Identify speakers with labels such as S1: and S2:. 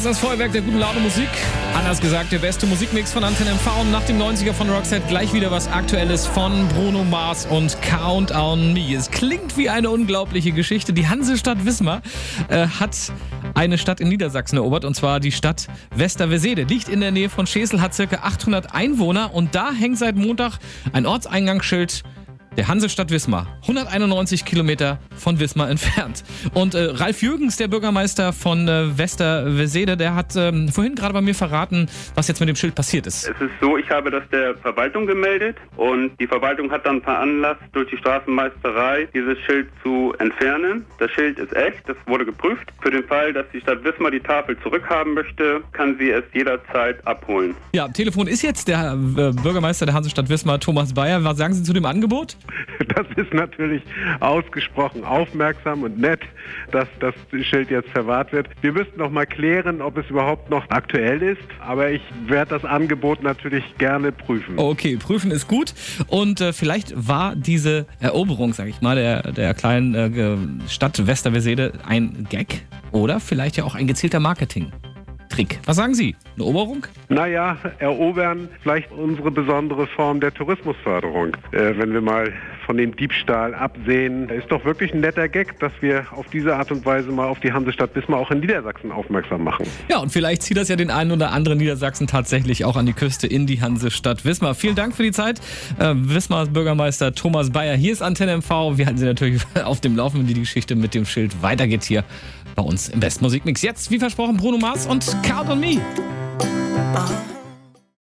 S1: ist das Feuerwerk der guten Laune Musik. Anders gesagt, der beste Musikmix von Antenne MV. Und nach dem 90er von Roxette gleich wieder was Aktuelles von Bruno Mars und Count on Me. Es klingt wie eine unglaubliche Geschichte. Die Hansestadt Wismar hat eine Stadt in Niedersachsen erobert, und zwar die Stadt Westerwesede. Liegt in der Nähe von Schesel, hat ca. 800 Einwohner, und da hängt seit Montag ein Ortseingangsschild der Hansestadt Wismar, 191 Kilometer von Wismar entfernt. Und Ralf Jürgens, der Bürgermeister von Westerwesede, der hat vorhin gerade bei mir verraten, was jetzt mit dem Schild passiert ist.
S2: Es ist so, ich habe das der Verwaltung gemeldet, und die Verwaltung hat dann veranlasst, durch die Straßenmeisterei dieses Schild zu entfernen. Das Schild ist echt, das wurde geprüft. Für den Fall, dass die Stadt Wismar die Tafel zurückhaben möchte, kann sie es jederzeit abholen.
S1: Ja, am Telefon ist jetzt der Bürgermeister der Hansestadt Wismar, Thomas Bayer. Was sagen Sie zu dem Angebot?
S3: Das ist natürlich ausgesprochen aufmerksam und nett, dass das Schild jetzt verwahrt wird. Wir müssten noch mal klären, ob es überhaupt noch aktuell ist, aber ich werde das Angebot natürlich gerne prüfen.
S1: Okay, prüfen ist gut. Und vielleicht war diese Eroberung, sag ich mal, der kleinen Stadt Westerwesede ein Gag oder vielleicht ja auch ein gezielter Marketing-Trick. Was sagen Sie? Eine Eroberung?
S3: Naja, erobern, vielleicht unsere besondere Form der Tourismusförderung. Wenn wir mal von dem Diebstahl absehen, ist doch wirklich ein netter Gag, dass wir auf diese Art und Weise mal auf die Hansestadt Wismar auch in Niedersachsen aufmerksam machen.
S1: Ja, und vielleicht zieht das ja den einen oder anderen Niedersachsen tatsächlich auch an die Küste in die Hansestadt Wismar. Vielen Dank für die Zeit. Wismars Bürgermeister Thomas Bayer. Hier ist Antenne MV. Wir halten Sie natürlich auf dem Laufenden, wie die Geschichte mit dem Schild weitergeht hier bei uns im Besten Musikmix. Jetzt, wie versprochen, Bruno Mars und Count on Me.